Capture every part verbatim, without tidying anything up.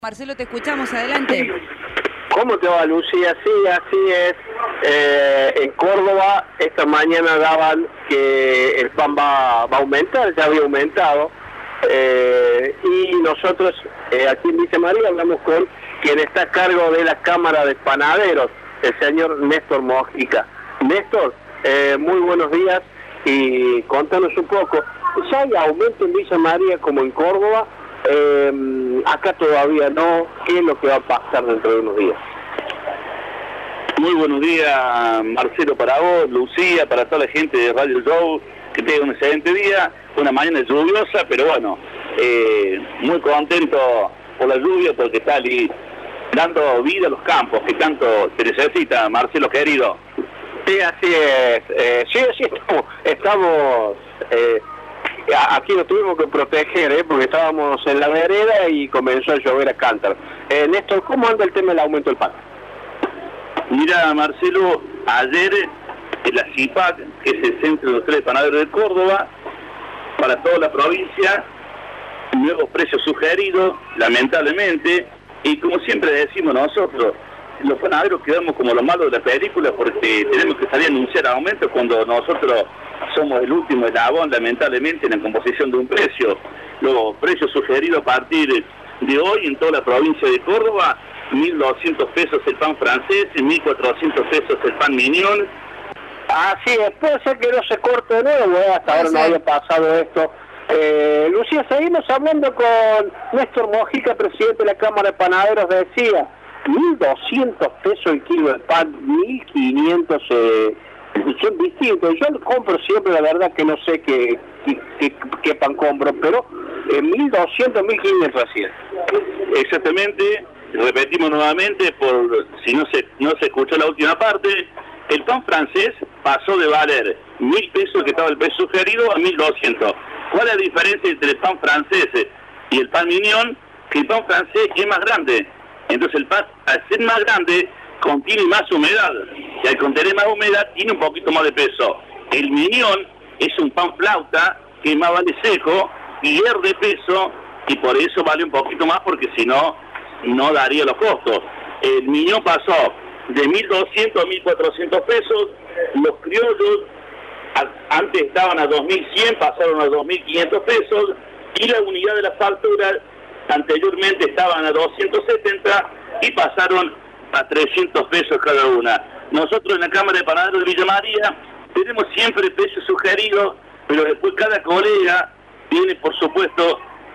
Marcelo, te escuchamos, adelante. ¿Cómo te va, Lucía? Sí, así es. Eh, en Córdoba esta mañana daban que el pan va, va a aumentar, ya había aumentado. Eh, y nosotros eh, aquí en Villa María hablamos con quien está a cargo de la Cámara de Panaderos, el señor Néstor Mojica. Néstor, eh, muy buenos días y contanos un poco. ¿Ya hay aumento en Villa María como en Córdoba? Eh, acá todavía no. ¿Qué es lo que va a pasar dentro de unos días? Muy buenos días, Marcelo, para vos, Lucía, para toda la gente de Radio Show, que tenga un excelente día, una mañana lluviosa, pero bueno, eh, muy contento por la lluvia, porque está ali dando vida a los campos, que tanto se necesita, Marcelo querido. Sí, así es. Eh, sí, sí, estamos, estamos eh, aquí nos tuvimos que proteger, ¿eh? Porque estábamos en la vereda y comenzó a llover a cántaros. Eh, Néstor, ¿cómo anda el tema del aumento del pan? Mira, Marcelo, ayer en la C I P A C, que es el Centro Industrial de Panaderos de Córdoba, para toda la provincia, nuevos precios sugeridos, lamentablemente, y como siempre decimos nosotros, los panaderos quedamos como los malos de la película porque tenemos que salir a anunciar aumentos cuando nosotros somos el último eslabón, lamentablemente, en la composición de un precio. Los precios sugeridos a partir de hoy en toda la provincia de Córdoba, mil doscientos pesos el pan francés y mil cuatrocientos pesos el pan mignon. Así es, puede ser que no se corte de nuevo, ¿eh? Hasta ahora no había pasado esto. Eh, Lucía, seguimos hablando con Néstor Mojica, presidente de la Cámara de Panaderos, decía, mil doscientos pesos el kilo de pan, mil quinientos, eh, son distintos. Yo compro siempre, la verdad que no sé qué, qué, qué, qué pan compro, pero eh, mil doscientos, mil quinientos así es. Exactamente, repetimos nuevamente, por si no se, no se escuchó la última parte, el pan francés pasó de valer mil pesos, que estaba el precio sugerido, a mil doscientos. ¿Cuál es la diferencia entre el pan francés y el pan mignon? Que el pan francés es más grande. Entonces el pan, al ser más grande, contiene más humedad. Y al contener más humedad, tiene un poquito más de peso. El mignon es un pan flauta, que más vale seco, y es de peso, y por eso vale un poquito más, porque si no, no daría los costos. El mignon pasó de mil doscientos a mil cuatrocientos pesos. Los criollos a, antes estaban a dos mil cien, pasaron a dos mil quinientos pesos, y la unidad de las facturas anteriormente estaban a doscientos setenta y pasaron a trescientos pesos cada una. Nosotros en la Cámara de Panaderos de Villa María tenemos siempre precios sugeridos, pero después cada colega tiene, por supuesto,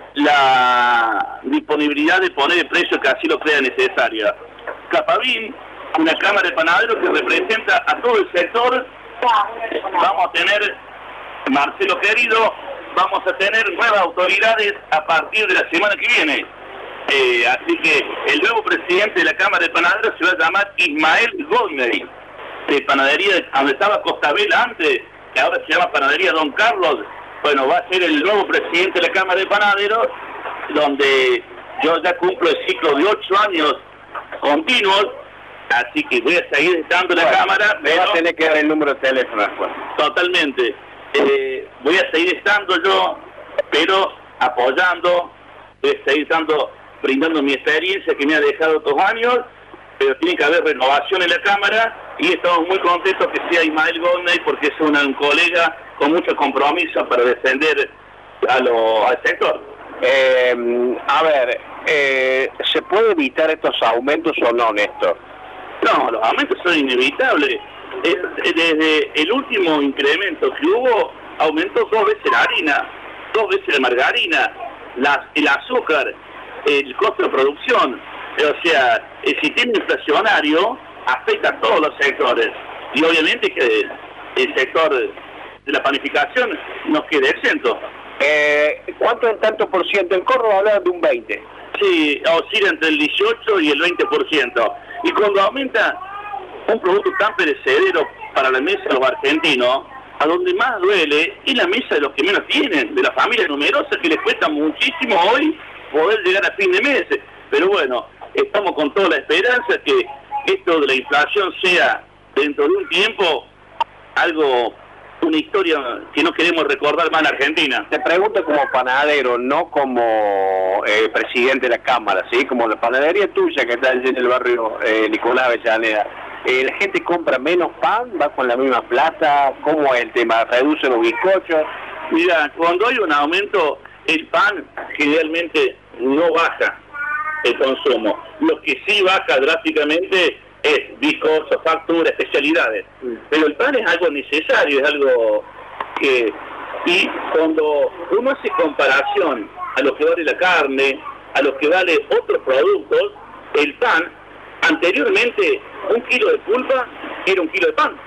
la disponibilidad de poner el precio que así lo crea necesaria. Capavín, una Cámara de Panaderos que representa a todo el sector, vamos a tener, Marcelo querido, vamos a tener nuevas autoridades a partir de la semana que viene. Eh, así que el nuevo presidente de la Cámara de Panaderos se va a llamar Ismael Goldney, de panadería, donde estaba Costabela antes, que ahora se llama Panadería Don Carlos. Bueno, va a ser el nuevo presidente de la Cámara de Panaderos, donde yo ya cumplo el ciclo de ocho años continuos, así que voy a seguir estando en la bueno, Cámara. Me va a tener que dar el número de teléfono después. Totalmente. Eh, voy a seguir estando yo, pero apoyando, voy a seguir dando, brindando mi experiencia que me ha dejado estos años, pero tiene que haber renovación en la Cámara y estamos muy contentos que sea Ismael Goldney porque es una, un colega con mucho compromiso para defender a lo, al sector. Eh, a ver, eh, ¿se puede evitar estos aumentos o no, Néstor? No, los aumentos son inevitables. Eh, desde el último incremento que hubo, aumentó dos veces la harina, dos veces la margarina, las, el azúcar, el costo de producción. O sea, el sistema inflacionario afecta a todos los sectores. Y obviamente que el sector de la panificación nos queda exento. Eh, ¿Cuánto en tanto por ciento? En Córdoba hablaban de un veinte. Sí, oscila entre el dieciocho y el veinte por ciento. Y cuando aumenta un producto tan perecedero para la mesa de los argentinos, a donde más duele es la mesa de los que menos tienen, de las familias numerosas que les cuesta muchísimo hoy poder llegar a fin de mes. Pero bueno, estamos con toda la esperanza que esto de la inflación sea dentro de un tiempo algo una historia que no queremos recordar más en Argentina. Te pregunto como panadero, no como eh, presidente de la Cámara, ¿sí? Como la panadería tuya que está allí en el barrio eh, Nicolás Avellaneda. Eh, ¿La gente compra menos pan? ¿Va con la misma plata? ¿Cómo es el tema? ¿Reduce los bizcochos? Mira, cuando hay un aumento, el pan generalmente no baja el consumo. Lo que sí baja drásticamente es bizcochos, facturas, especialidades. Pero el pan es algo necesario, es algo que... Y cuando uno hace comparación a lo que vale la carne, a lo que vale otros productos, el pan, anteriormente un kilo de pulpa era un kilo de pan.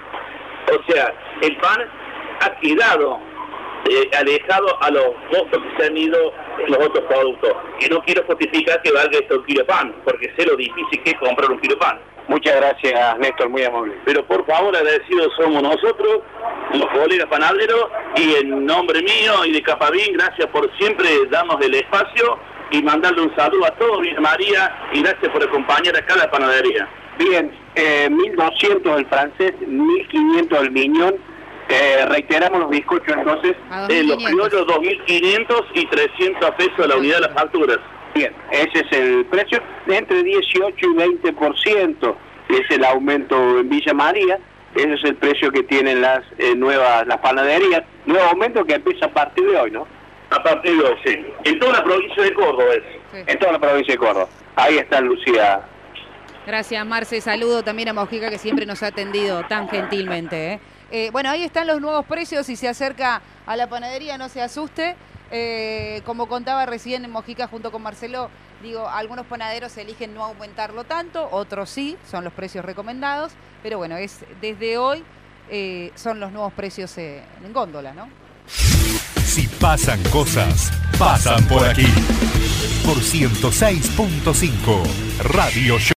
O sea, el pan ha quedado eh, alejado a los costos que se han ido en los otros productos. Que no quiero justificar que valga esto un kilo de pan, porque sé lo difícil que es comprar un kilo de pan. Muchas gracias, Néstor, muy amable. Pero por favor, agradecidos somos nosotros, los colegas panaderos, y en nombre mío y de Capabín, gracias por siempre darnos el espacio y mandarle un saludo a todos, Villa María, y gracias por acompañar acá a la panadería. Bien, eh, mil doscientos el francés, mil quinientos el miñón. Eh, reiteramos los bizcochos entonces. Eh, los criollos dos mil quinientos y trescientos pesos la unidad de las facturas. Bien, ese es el precio, de entre dieciocho y veinte por ciento es el aumento en Villa María. Ese es el precio que tienen las eh, nuevas las panaderías. Nuevo aumento que empieza a partir de hoy, ¿no? A partir de hoy, sí. En toda la provincia de Córdoba es. Sí. En toda la provincia de Córdoba. Ahí está Lucía. Gracias, Marce. Saludo también a Mojica, que siempre nos ha atendido tan gentilmente. ¿eh? Eh, bueno, ahí están los nuevos precios. Si se acerca a la panadería, no se asuste. Eh, como contaba recién en Mojica junto con Marcelo, digo, algunos panaderos eligen no aumentarlo tanto, otros sí, son los precios recomendados. Pero bueno, es desde hoy eh, son los nuevos precios eh, en góndola, ¿no? Si pasan cosas, pasan por aquí. Por ciento seis punto cinco Radio Show.